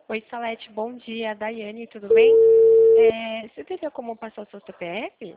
Oi, Salete, bom dia. Daiane, tudo bem? Você teria como passar o seu CPF?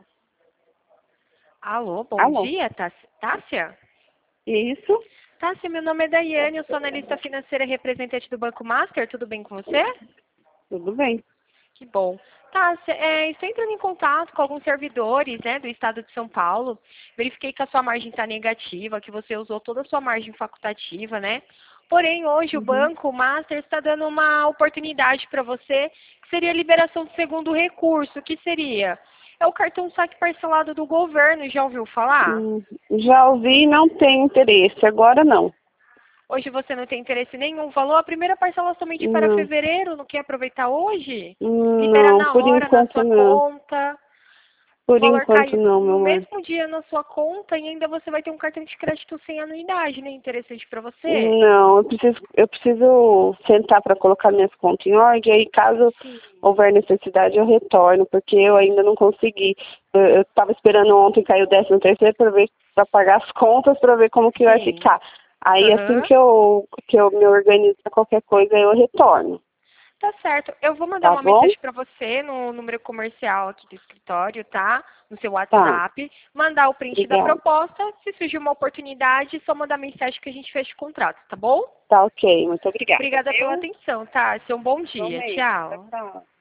Alô, bom Alô? dia, Tássia? Isso? Tássia, meu nome é Daiane, eu sou analista financeira e representante do Banco Master, tudo bem com você? Tudo bem. Que bom. Tássia, estou entrando em contato com alguns servidores, né, do estado de São Paulo. Verifiquei que a sua margem está negativa, que você usou toda a sua margem facultativa, né? Porém, hoje o Uhum. Banco Master está dando uma oportunidade para você, que seria a liberação do segundo recurso. O que seria? É o cartão saque parcelado do governo, já ouviu falar? Já ouvi e não tenho interesse. Agora não. Hoje você não tem interesse nenhum. Falou a primeira parcela somente para Não, fevereiro, não quer aproveitar hoje? Libera não, na por hora, na enquanto sua não. conta. O Por valor enquanto cai não, meu no amor. mesmo dia na sua conta e ainda você vai ter um cartão de crédito sem anuidade, né? Interessante para você? Não, eu preciso sentar para colocar minhas contas em ordem, aí caso Sim, houver necessidade eu retorno, porque eu ainda não consegui. Eu estava esperando ontem cair o 13º para ver, para pagar as contas, para ver como que vai sim. ficar. Aí assim Aham. que eu me organizo para qualquer coisa, eu retorno. Tá certo. Eu vou mandar Tá uma bom? mensagem para você no número comercial aqui do escritório, tá? No seu Tá. WhatsApp. Mandar o print da Obrigada. proposta. Se surgir uma oportunidade, só mandar mensagem que a gente fecha o contrato, tá bom? Tá ok. Muito obrigada, Obrigada pela viu? atenção, tá? Seu um bom dia. Igualmente. Tchau, Tchau. tchau.